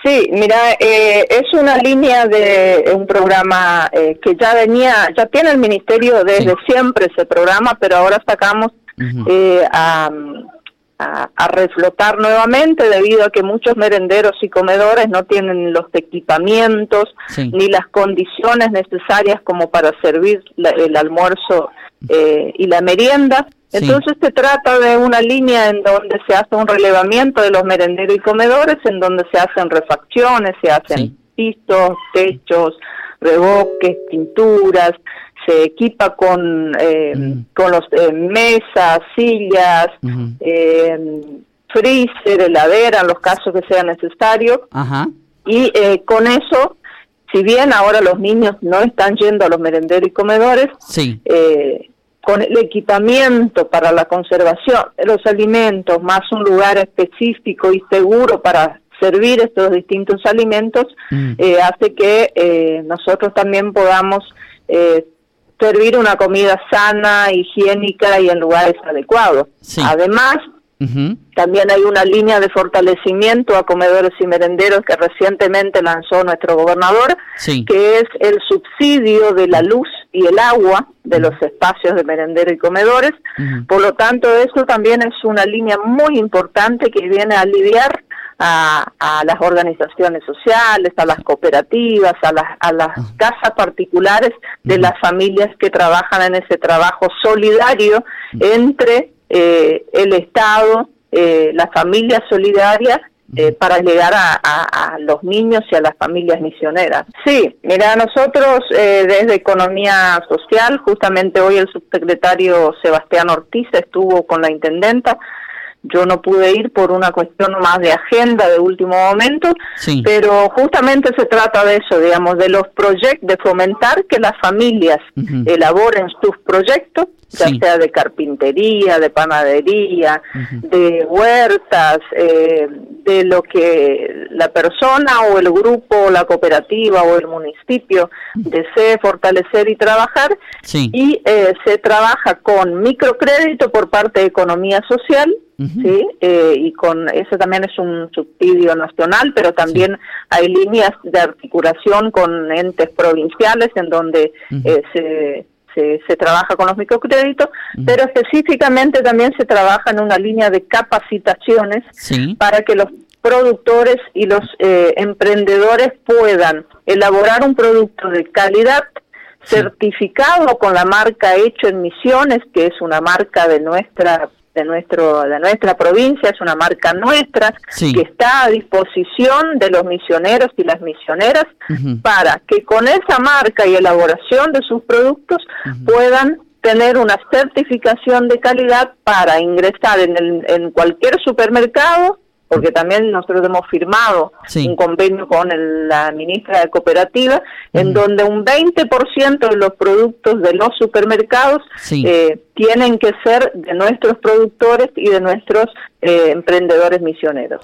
Sí, mira, es una línea de un programa que ya tiene el ministerio desde siempre ese programa, pero ahora sacamos a reflotar nuevamente debido a que muchos merenderos y comedores no tienen los equipamientos ni las condiciones necesarias como para servir el almuerzo y la merienda. Entonces se trata de una línea en donde se hace un relevamiento de los merenderos y comedores, en donde se hacen refacciones, se hacen pisos, techos, revoques, pinturas, se equipa con los mesas, sillas, freezer, heladera, en los casos que sea necesario. Y con eso, si bien ahora los niños no están yendo a los merenderos y comedores, con el equipamiento para la conservación de los alimentos, más un lugar específico y seguro para servir estos distintos alimentos, hace que nosotros también podamos servir una comida sana, higiénica y en lugares adecuados. Además, también hay una línea de fortalecimiento a comedores y merenderos que recientemente lanzó nuestro gobernador, que es el subsidio de la luz y el agua de los espacios de merendero y comedores. Por lo tanto, eso también es una línea muy importante que viene a aliviar a las organizaciones sociales, a las cooperativas, a las casas particulares de las familias que trabajan en ese trabajo solidario entre el Estado, la familia solidaria, para llegar a los niños y a las familias misioneras. Sí, mira, nosotros desde Economía Social, justamente hoy el subsecretario Sebastián Ortiz estuvo con la intendenta. Yo no pude ir por una cuestión más de agenda de último momento, pero justamente se trata de eso, digamos, de los proyectos, de fomentar que las familias elaboren sus proyectos, ya sea de carpintería, de panadería, de huertas, de lo que la persona o el grupo, o la cooperativa o el municipio desee fortalecer y trabajar, y se trabaja con microcrédito por parte de Economía Social, y con eso también es un subsidio nacional, pero también hay líneas de articulación con entes provinciales en donde se trabaja con los microcréditos, pero específicamente también se trabaja en una línea de capacitaciones para que los productores y los emprendedores puedan elaborar un producto de calidad certificado con la marca Hecho en Misiones, que es una marca de nuestra provincia, es una marca nuestra, que está a disposición de los misioneros y las misioneras, para que con esa marca y elaboración de sus productos puedan tener una certificación de calidad para ingresar en cualquier supermercado, porque también nosotros hemos firmado un convenio con la ministra de Cooperativa, en donde un 20% de los productos de los supermercados tienen que ser de nuestros productores y de nuestros emprendedores misioneros.